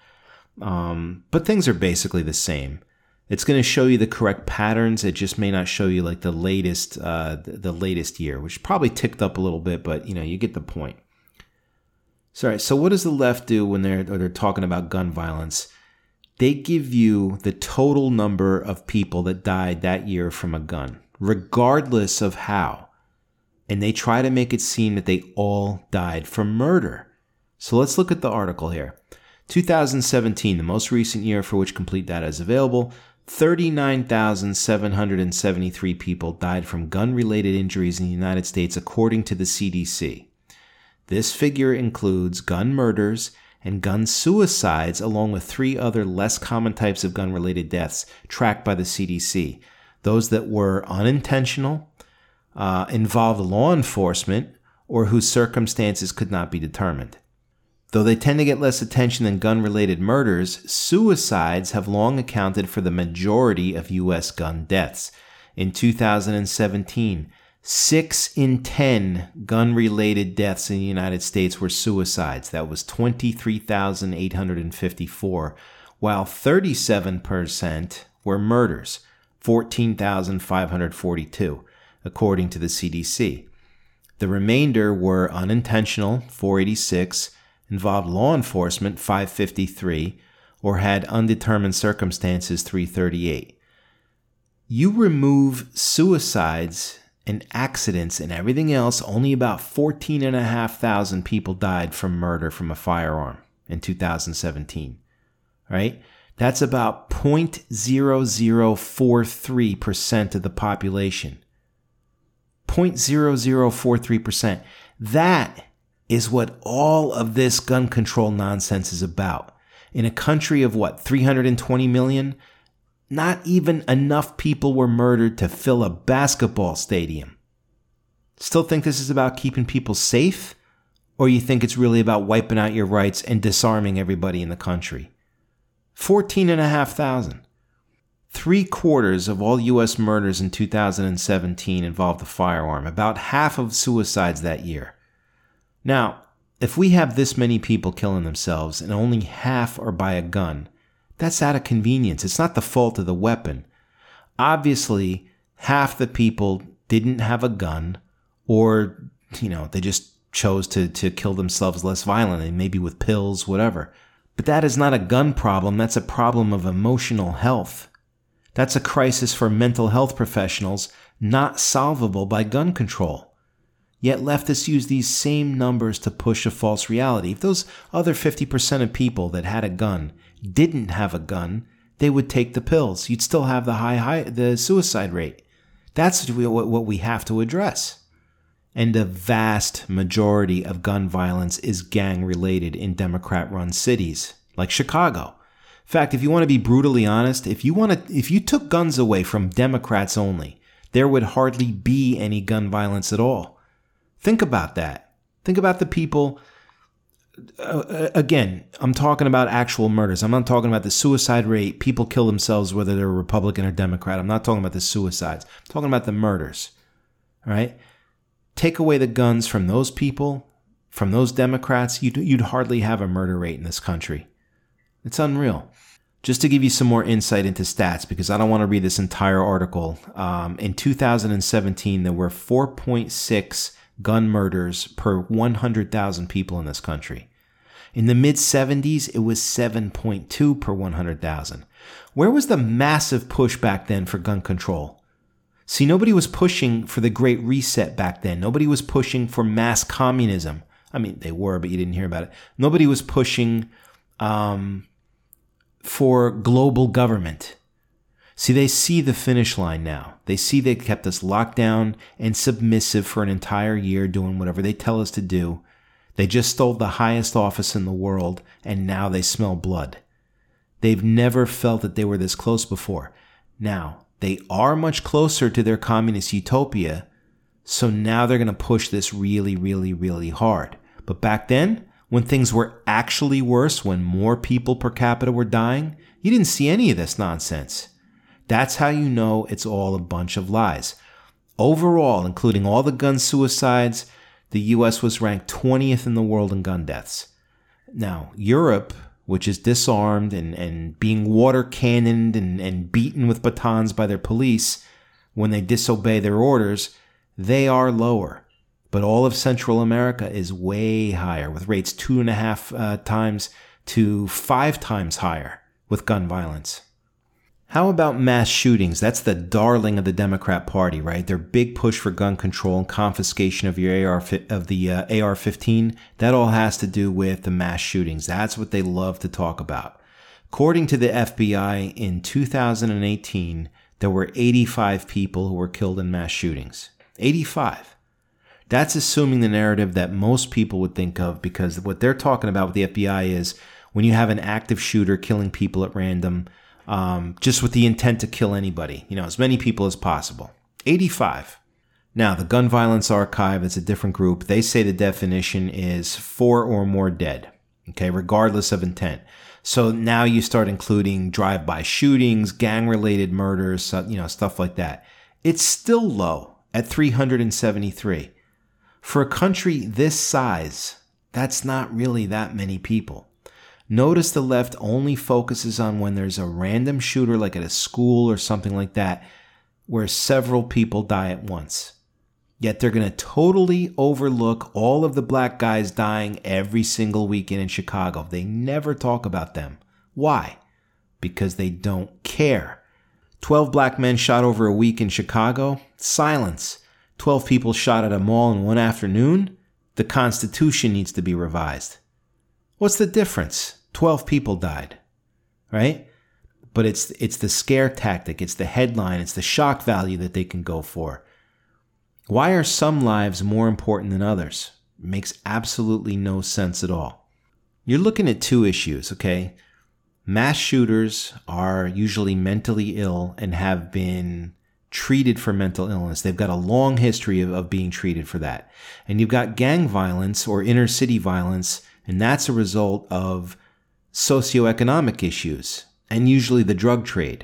Um, but things are basically the same. It's going to show you the correct patterns. It just may not show you like the latest, uh, the, the latest year, which probably ticked up a little bit, but you know, you get the point. Sorry. So what does the left do when they're, or they're talking about gun violence? They give you the total number of people that died that year from a gun, regardless of how. And they try to make it seem that they all died from murder. So let's look at the article here. two thousand seventeen, the most recent year for which complete data is available, thirty-nine thousand seven hundred seventy-three people died from gun-related injuries in the United States, according to the C D C. This figure includes gun murders and gun suicides, along with three other less common types of gun-related deaths tracked by the C D C. Those that were unintentional, uh, involved law enforcement or whose circumstances could not be determined. Though they tend to get less attention than gun-related murders, suicides have long accounted for the majority of U S gun deaths. In two thousand seventeen, six in ten gun-related deaths in the United States were suicides. That was twenty-three thousand eight hundred fifty-four, while thirty-seven percent were murders, fourteen thousand five hundred forty-two, according to the C D C. The remainder were unintentional, four eighty-six, involved law enforcement, five fifty-three, or had undetermined circumstances, three thirty-eight. You remove suicides and accidents and everything else, only about fourteen and a half thousand people died from murder from a firearm in two thousand seventeen, right? That's about zero point zero zero four three percent of the population. zero point zero zero four three percent. That is what all of this gun control nonsense is about. In a country of what, three hundred twenty million? Not even enough people were murdered to fill a basketball stadium. Still think this is about keeping people safe? Or you think it's really about wiping out your rights and disarming everybody in the country? fourteen and a half thousand. Three quarters of all U S murders in two thousand seventeen involved a firearm, about half of suicides that year. Now, if we have this many people killing themselves and only half are by a gun, that's out of convenience. It's not the fault of the weapon. Obviously, half the people didn't have a gun, or, you know, they just chose to, to kill themselves less violently, maybe with pills, whatever. But that is not a gun problem. That's a problem of emotional health. That's a crisis for mental health professionals, not solvable by gun control. Yet leftists use these same numbers to push a false reality. If those other fifty percent of people that had a gun didn't have a gun, they would take the pills. You'd still have the high, high the suicide rate. That's what we have to address. And a vast majority of gun violence is gang-related in Democrat-run cities, like Chicago. In fact, if you want to be brutally honest, if you want to, if you took guns away from Democrats only, there would hardly be any gun violence at all. Think about that. Think about the people. Uh, again, I'm talking about actual murders. I'm not talking about the suicide rate. People kill themselves whether they're Republican or Democrat. I'm not talking about the suicides. I'm talking about the murders. All right? Take away the guns from those people, from those Democrats, you'd, you'd hardly have a murder rate in this country. It's unreal. Just to give you some more insight into stats, because I don't want to read this entire article, um, in two thousand seventeen, there were four point six gun murders per one hundred thousand people in this country. In the mid-seventies, it was seven point two per one hundred thousand. Where was the massive push back then for gun control? See, nobody was pushing for the Great Reset back then. Nobody was pushing for mass communism. I mean, they were, but you didn't hear about it. Nobody was pushing um, for global government. See, they see the finish line now. They see they kept us locked down and submissive for an entire year doing whatever they tell us to do. They just stole the highest office in the world, and now they smell blood. They've never felt that they were this close before. Now, they are much closer to their communist utopia, so now they're going to push this really, really, really hard. But back then, when things were actually worse, when more people per capita were dying, you didn't see any of this nonsense. That's how you know it's all a bunch of lies. Overall, including all the gun suicides, the U S was ranked twentieth in the world in gun deaths. Now, Europe, which is disarmed and, and being water cannoned and, and beaten with batons by their police when they disobey their orders, they are lower. But all of Central America is way higher, with rates two and a half uh, times to five times higher with gun violence. How about mass shootings? That's the darling of the Democrat Party, right? Their big push for gun control and confiscation of your A R of the uh, A R fifteen. That all has to do with the mass shootings. That's what they love to talk about. According to the F B I, in two thousand eighteen, there were eighty-five people who were killed in mass shootings. eighty-five. That's assuming the narrative that most people would think of, because what they're talking about with the F B I is when you have an active shooter killing people at random, um, just with the intent to kill anybody, you know, as many people as possible. eighty-five. Now, the Gun Violence Archive, it's a different group. They say the definition is four or more dead, okay, regardless of intent. So now you start including drive-by shootings, gang-related murders, you know, stuff like that. It's still low at three hundred seventy-three. For a country this size, that's not really that many people. Notice the left only focuses on when there's a random shooter, like at a school or something like that, where several people die at once. Yet they're going to totally overlook all of the black guys dying every single weekend in Chicago. They never talk about them. Why? Because they don't care. twelve black men shot over a week in Chicago. Silence. twelve people shot at a mall in one afternoon. The Constitution needs to be revised. What's the difference? twelve people died, right? But it's it's the scare tactic. It's the headline. It's the shock value that they can go for. Why are some lives more important than others? It makes absolutely no sense at all. You're looking at two issues, okay? Mass shooters are usually mentally ill and have been treated for mental illness. They've got a long history of, of being treated for that. And you've got gang violence or inner city violence, and that's a result of socioeconomic issues and usually the drug trade.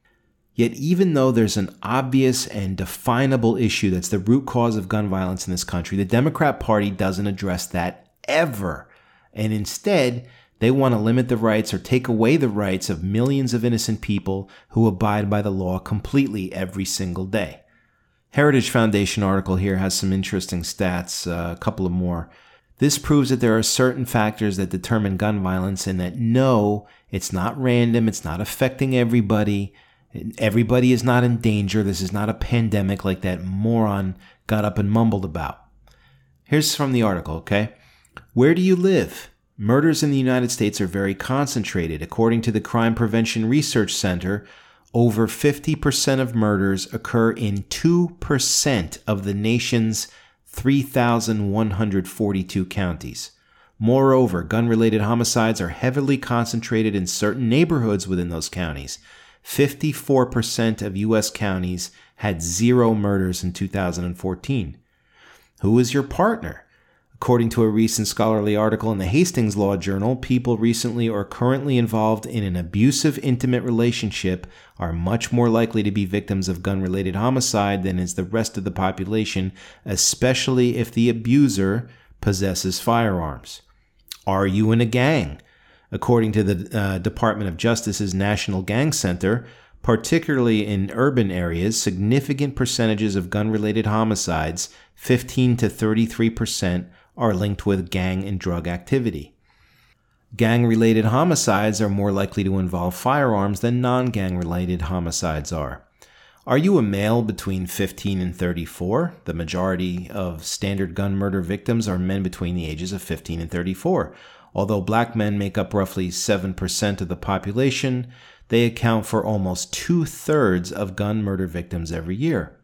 Yet even though there's an obvious and definable issue that's the root cause of gun violence in this country, the Democrat Party doesn't address that ever. And instead, they want to limit the rights or take away the rights of millions of innocent people who abide by the law completely every single day. Heritage Foundation article here has some interesting stats, uh, a couple of more. This proves that there are certain factors that determine gun violence and that no, it's not random, it's not affecting everybody. Everybody is not in danger. This is not a pandemic like that moron got up and mumbled about. Here's from the article, okay? Where do you live? Murders in the United States are very concentrated. According to the Crime Prevention Research Center, over fifty percent of murders occur in two percent of the nation's three thousand one hundred forty-two counties. Moreover, gun-related homicides are heavily concentrated in certain neighborhoods within those counties. fifty-four percent of U S counties had zero murders in two thousand fourteen. Who is your partner? According to a recent scholarly article in the Hastings Law Journal, people recently or currently involved in an abusive intimate relationship are much more likely to be victims of gun-related homicide than is the rest of the population, especially if the abuser possesses firearms. Are you in a gang? According to the uh, Department of Justice's National Gang Center, particularly in urban areas, significant percentages of gun-related homicides, fifteen to thirty-three percent, are linked with gang and drug activity. Gang-related homicides are more likely to involve firearms than non-gang-related homicides are. Are you a male between fifteen and thirty-four? The majority of standard gun murder victims are men between the ages of fifteen and thirty-four. Although black men make up roughly seven percent of the population, they account for almost two-thirds of gun murder victims every year.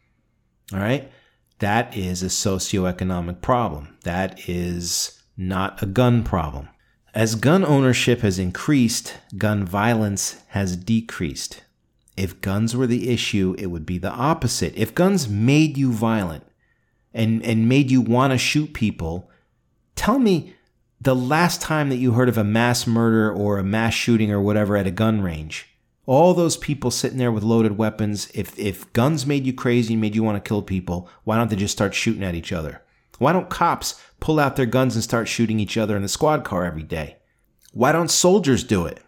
All right? That is a socioeconomic problem. That is not a gun problem. As gun ownership has increased, gun violence has decreased. If guns were the issue, it would be the opposite. If guns made you violent and, and made you want to shoot people, tell me the last time that you heard of a mass murder or a mass shooting or whatever at a gun range. All those people sitting there with loaded weapons, if if guns made you crazy and made you want to kill people, why don't they just start shooting at each other? Why don't cops pull out their guns and start shooting each other in the squad car every day? Why don't soldiers do it?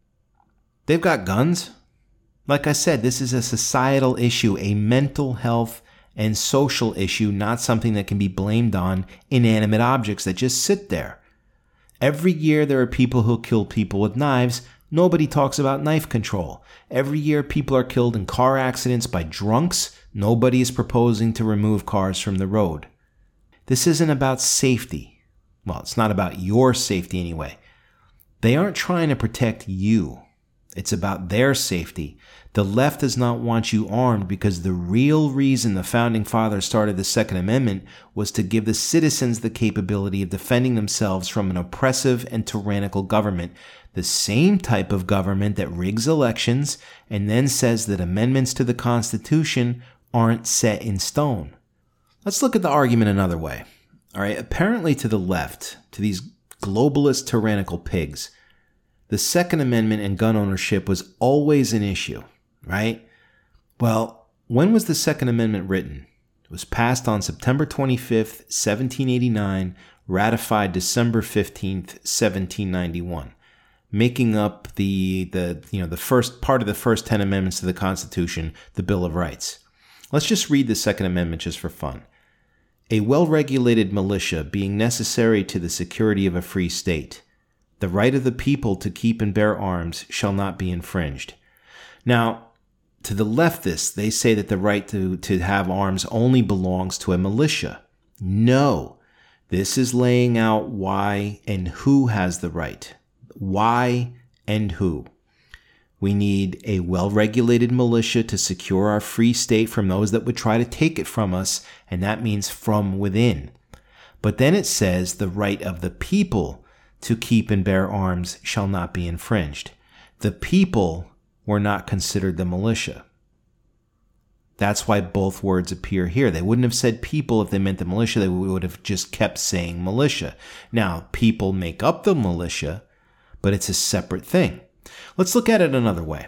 They've got guns. Like I said, this is a societal issue, a mental health and social issue, not something that can be blamed on inanimate objects that just sit there. Every year there are people who kill people with knives. Nobody talks about knife control. Every year people are killed in car accidents by drunks. Nobody is proposing to remove cars from the road. This isn't about safety. Well, it's not about your safety anyway. They aren't trying to protect you. It's about their safety. The left does not want you armed because the real reason the Founding Fathers started the Second Amendment was to give the citizens the capability of defending themselves from an oppressive and tyrannical government, the same type of government that rigs elections and then says that amendments to the Constitution aren't set in stone. Let's look at the argument another way. All right, apparently to the left, to these globalist tyrannical pigs, the Second Amendment and gun ownership was always an issue, right? Well, when was the Second Amendment written? It was passed on September twenty-fifth, seventeen eighty-nine, ratified December fifteenth, seventeen ninety-one, making up the the you know the first part of the first ten amendments to the Constitution, the Bill of Rights. Let's just read the Second Amendment just for fun. A well-regulated militia being necessary to the security of a free state, the right of the people to keep and bear arms shall not be infringed. Now, to the leftists, they say that the right to, to have arms only belongs to a militia. No, this is laying out why and who has the right. Why and who. We need a well-regulated militia to secure our free state from those that would try to take it from us, and that means from within. But then it says the right of the people to keep and bear arms shall not be infringed. The people were not considered the militia. That's why both words appear here. They wouldn't have said people if they meant the militia. They would have just kept saying militia. Now, people make up the militia, but it's a separate thing. Let's look at it another way.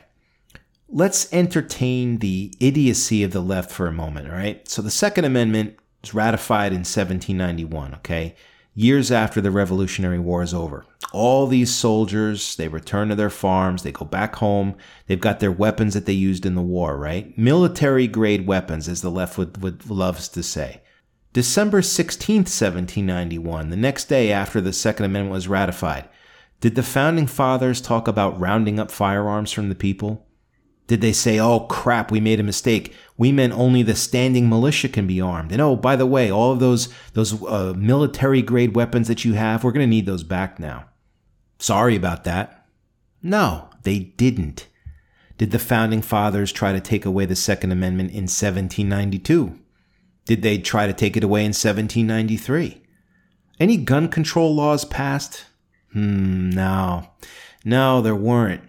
Let's entertain the idiocy of the left for a moment, all right? So the Second Amendment was ratified in seventeen ninety-one, okay? Years after the Revolutionary War is over. All these soldiers, they return to their farms, they go back home, they've got their weapons that they used in the war, right? Military-grade weapons, as the left would, would loves to say. December sixteenth, seventeen ninety-one, the next day after the Second Amendment was ratified, did the Founding Fathers talk about rounding up firearms from the people? Did they say, oh crap, we made a mistake. We meant only the standing militia can be armed. And oh, by the way, all of those, those uh, military-grade weapons that you have, we're going to need those back now. Sorry about that. No, they didn't. Did the Founding Fathers try to take away the Second Amendment in seventeen ninety-two? Did they try to take it away in seventeen ninety-three? Any gun control laws passed? Hmm, no. No, there weren't.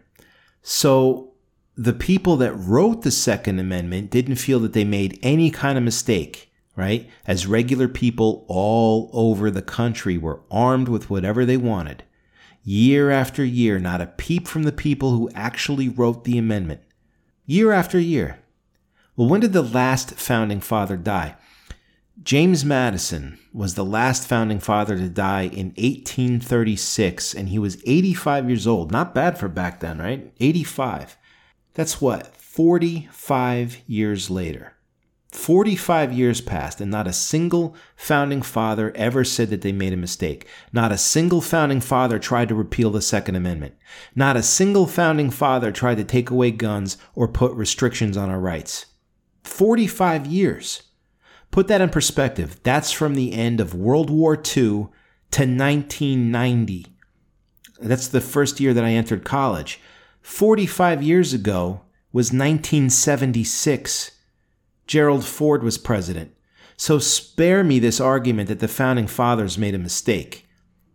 So the people that wrote the Second Amendment didn't feel that they made any kind of mistake, right? As regular people all over the country were armed with whatever they wanted. Year after year, not a peep from the people who actually wrote the amendment. Year after year. Well, when did the last founding father die? James Madison was the last founding father to die in eighteen thirty-six, and he was eighty-five years old. Not bad for back then, right? eighty-five. That's what? forty-five years later. forty-five years passed, and not a single founding father ever said that they made a mistake. Not a single founding father tried to repeal the Second Amendment. Not a single founding father tried to take away guns or put restrictions on our rights. forty-five years. Put that in perspective. That's from the end of World War Two to nineteen ninety. That's the first year that I entered college. forty-five years ago was nineteen seventy-six. Gerald Ford was president. So spare me this argument that the Founding Fathers made a mistake.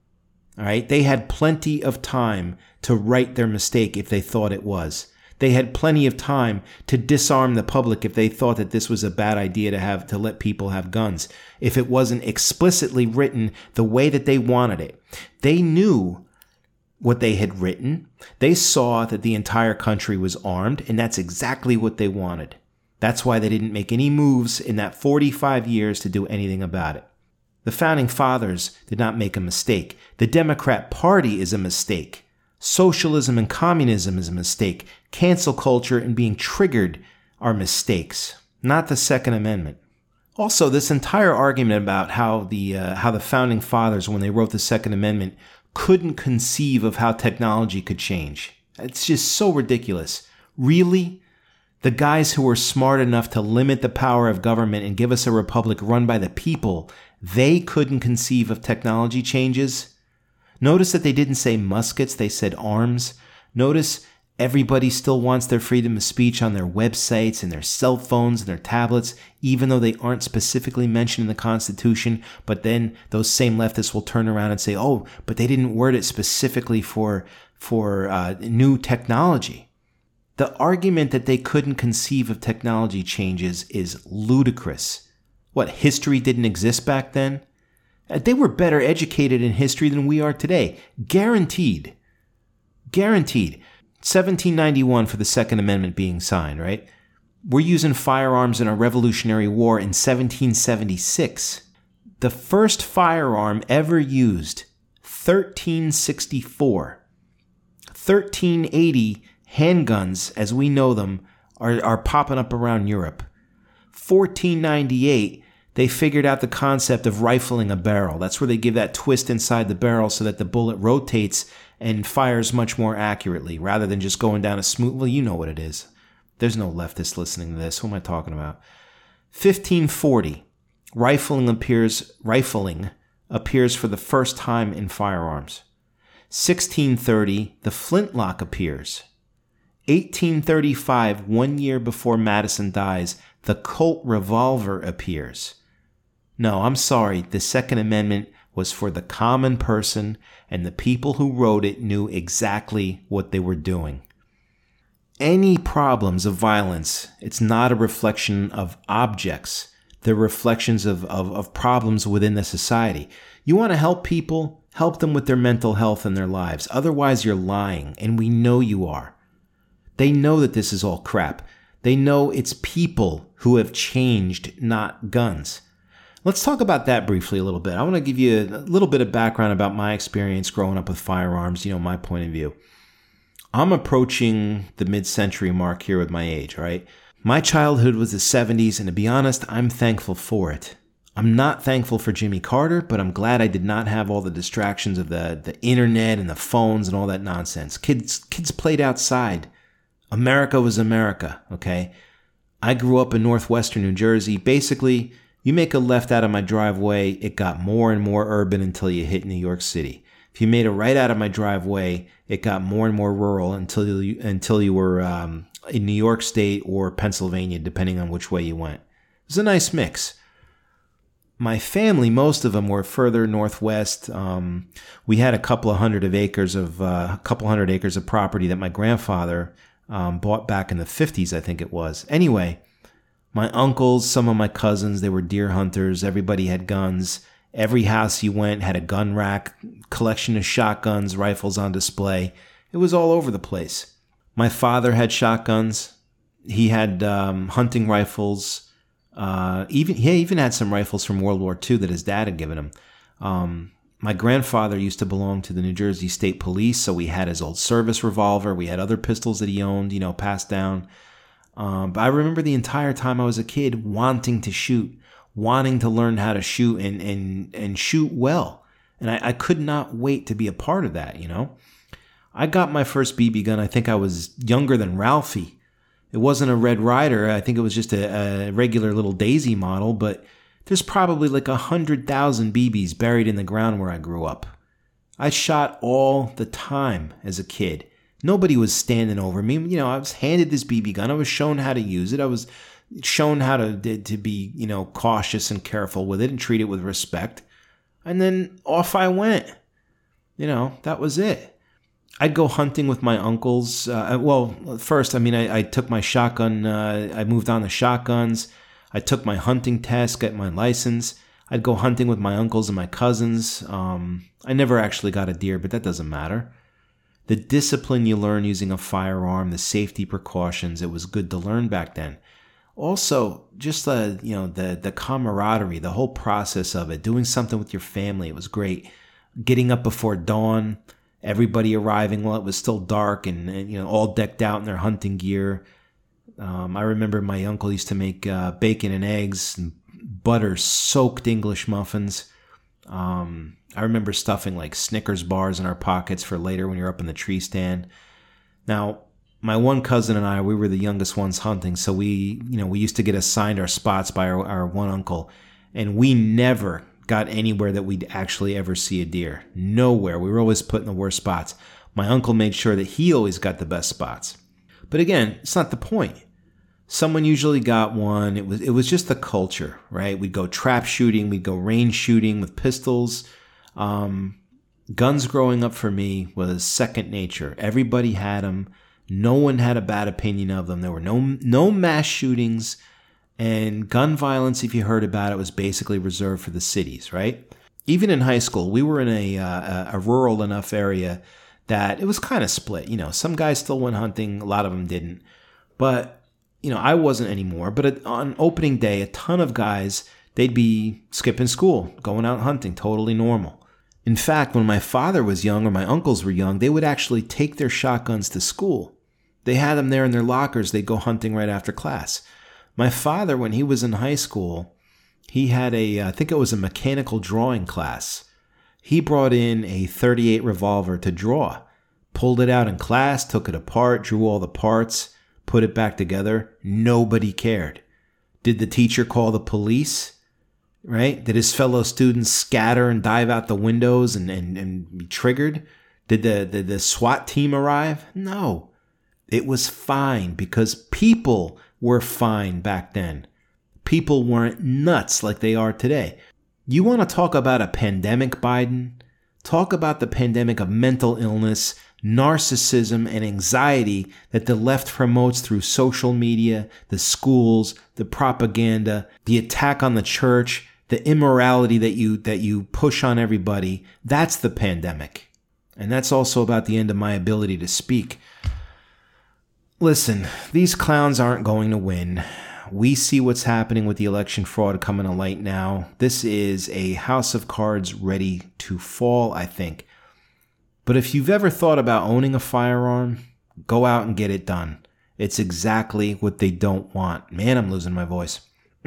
All right? They had plenty of time to right their mistake if they thought it was. They had plenty of time to disarm the public if they thought that this was a bad idea to have to let people have guns, if it wasn't explicitly written the way that they wanted it. They knew what they had written. They saw that the entire country was armed, and that's exactly what they wanted. That's why they didn't make any moves in that forty-five years to do anything about it. The Founding Fathers did not make a mistake. The Democrat Party is a mistake. Socialism and communism is a mistake. Cancel culture and being triggered are mistakes, not the Second Amendment. Also, this entire argument about how the uh, how the Founding Fathers, when they wrote the Second Amendment, couldn't conceive of how technology could change. It's just so ridiculous. Really? The guys who were smart enough to limit the power of government and give us a republic run by the people, they couldn't conceive of technology changes? Notice that they didn't say muskets, they said arms. Notice everybody still wants their freedom of speech on their websites and their cell phones and their tablets, even though they aren't specifically mentioned in the Constitution. But then those same leftists will turn around and say, oh, but they didn't word it specifically for, for uh, new technology. The argument that they couldn't conceive of technology changes is ludicrous. What, history didn't exist back then? They were better educated in history than we are today. Guaranteed. Guaranteed. seventeen ninety-one for the Second Amendment being signed, right? We're using firearms in our Revolutionary War in seventeen seventy-six. The first firearm ever used, thirteen sixty-four. thirteen eighty handguns, as we know them, are, are popping up around Europe. fourteen ninety-eight, they figured out the concept of rifling a barrel. That's where they give that twist inside the barrel so that the bullet rotates and fires much more accurately rather than just going down a smooth... Well, you know what it is. There's no leftists listening to this. Who am I talking about? fifteen forty, rifling appears, rifling appears for the first time in firearms. sixteen thirty, the flintlock appears. eighteen thirty-five, one year before Madison dies, the Colt revolver appears. No, I'm sorry, the Second Amendment was for the common person, and the people who wrote it knew exactly what they were doing. Any problems of violence, it's not a reflection of objects. They're reflections of, of, of problems within the society. You want to help people? Help them with their mental health and their lives. Otherwise, you're lying, and we know you are. They know that this is all crap. They know it's people who have changed, not guns. Let's talk about that briefly a little bit. I want to give you a little bit of background about my experience growing up with firearms, you know, my point of view. I'm approaching the mid-century mark here with my age, right? My childhood was the seventies, and to be honest, I'm thankful for it. I'm not thankful for Jimmy Carter, but I'm glad I did not have all the distractions of the, the internet and the phones and all that nonsense. Kids, kids played outside. America was America, okay? I grew up in northwestern New Jersey. Basically, you make a left out of my driveway, it got more and more urban until you hit New York City. If you made a right out of my driveway, it got more and more rural until you, until you were um, in New York State or Pennsylvania, depending on which way you went. It was a nice mix. My family, most of them were further northwest. Um, we had a couple of hundred of acres of uh, a couple hundred acres of property that my grandfather um, bought back in the fifties, I think it was. Anyway, my uncles, some of my cousins, they were deer hunters. Everybody had guns. Every house you went had a gun rack, collection of shotguns, rifles on display. It was all over the place. My father had shotguns. He had um, hunting rifles. Uh, even he even had some rifles from World War Two that his dad had given him. Um, my grandfather used to belong to the New Jersey State Police, so we had his old service revolver. We had other pistols that he owned, you know, passed down. Um, but I remember the entire time I was a kid wanting to shoot, wanting to learn how to shoot and and and shoot well. And I, I could not wait to be a part of that, you know. I got my first B B gun, I think I was younger than Ralphie. It wasn't a Red Ryder. I think it was just a, a regular little Daisy model, but there's probably like a hundred thousand B Bs buried in the ground where I grew up. I shot all the time as a kid. Nobody was standing over me. You know, I was handed this B B gun. I was shown how to use it. I was shown how to to be, you know, cautious and careful with it and treat it with respect. And then off I went. You know, that was it. I'd go hunting with my uncles. Uh, well, first, I mean, I, I took my shotgun. Uh, I moved on to shotguns. I took my hunting test, got my license. I'd go hunting with my uncles and my cousins. Um, I never actually got a deer, but that doesn't matter. The discipline you learn using a firearm, the safety precautions, it was good to learn back then. Also, just the, you know, the the camaraderie, the whole process of it, doing something with your family, it was great. Getting up before dawn, everybody arriving while it was still dark and, and you know, all decked out in their hunting gear. Um, I remember my uncle used to make uh, bacon and eggs and butter-soaked English muffins. Um, I remember stuffing like Snickers bars in our pockets for later when you're up in the tree stand. Now, my one cousin and I, we were the youngest ones hunting, so we, you know, we used to get assigned our spots by our, our one uncle, and we never got anywhere that we'd actually ever see a deer. Nowhere. We were always put in the worst spots. My uncle made sure that he always got the best spots. But again, it's not the point. Someone usually got one. It was it was just the culture, right? We'd go trap shooting. We'd go range shooting with pistols. Um, guns growing up for me was second nature. Everybody had them. No one had a bad opinion of them. There were no no mass shootings. And gun violence, if you heard about it, was basically reserved for the cities, right? Even in high school, we were in a uh, a rural enough area that it was kind of split. You know, some guys still went hunting, a lot of them didn't. But, you know, I wasn't anymore. But on opening day, a ton of guys, they'd be skipping school, going out hunting, totally normal. In fact, when my father was young or my uncles were young, they would actually take their shotguns to school. They had them there in their lockers. They'd go hunting right after class. My father, when he was in high school, he had a, I think it was a mechanical drawing class. He brought in a thirty-eight revolver to draw, pulled it out in class, took it apart, drew all the parts, put it back together. Nobody cared. Did the teacher call the police? Right? Did his fellow students scatter and dive out the windows and, and, and be triggered? Did the, the, the SWAT team arrive? No. It was fine because people were fine back then. People weren't nuts like they are today. You want to talk about a pandemic, Biden? Talk about the pandemic of mental illness, narcissism, and anxiety that the left promotes through social media, the schools, the propaganda, the attack on the church, the immorality that you that you push on everybody. That's the pandemic. And that's also about the end of my ability to speak. Listen, these clowns aren't going to win. We see what's happening with the election fraud coming to light now. This is a house of cards ready to fall, I think. But if you've ever thought about owning a firearm, go out and get it done. It's exactly what they don't want. Man, I'm losing my voice.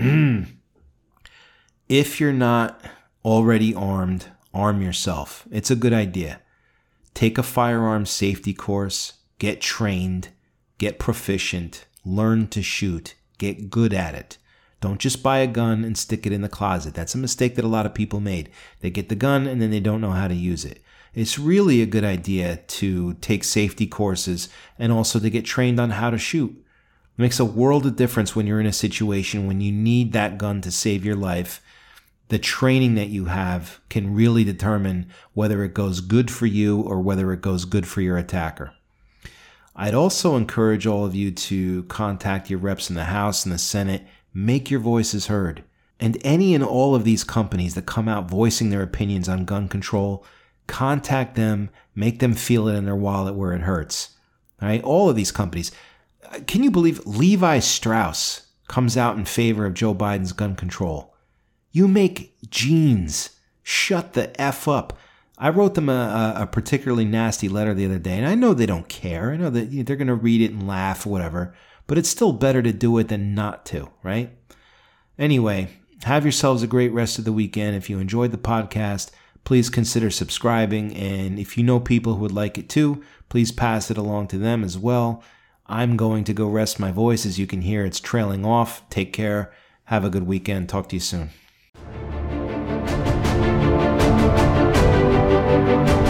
If you're not already armed, arm yourself. It's a good idea. Take a firearm safety course, get trained, get proficient, learn to shoot, get good at it. Don't just buy a gun and stick it in the closet. That's a mistake that a lot of people made. They get the gun and then they don't know how to use it. It's really a good idea to take safety courses and also to get trained on how to shoot. It makes a world of difference when you're in a situation when you need that gun to save your life. The training that you have can really determine whether it goes good for you or whether it goes good for your attacker. I'd also encourage all of you to contact your reps in the House and the Senate. Make your voices heard. And any and all of these companies that come out voicing their opinions on gun control, contact them, make them feel it in their wallet where it hurts. All right? All of these companies. Can you believe Levi Strauss comes out in favor of Joe Biden's gun control? You make jeans. Shut the F up. I wrote them a, a particularly nasty letter the other day, and I know they don't care. I know that they're going to read it and laugh or whatever, but it's still better to do it than not to, right? Anyway, have yourselves a great rest of the weekend. If you enjoyed the podcast, please consider subscribing, and if you know people who would like it too, please pass it along to them as well. I'm going to go rest my voice. As you can hear, it's trailing off. Take care. Have a good weekend. Talk to you soon. Thank you.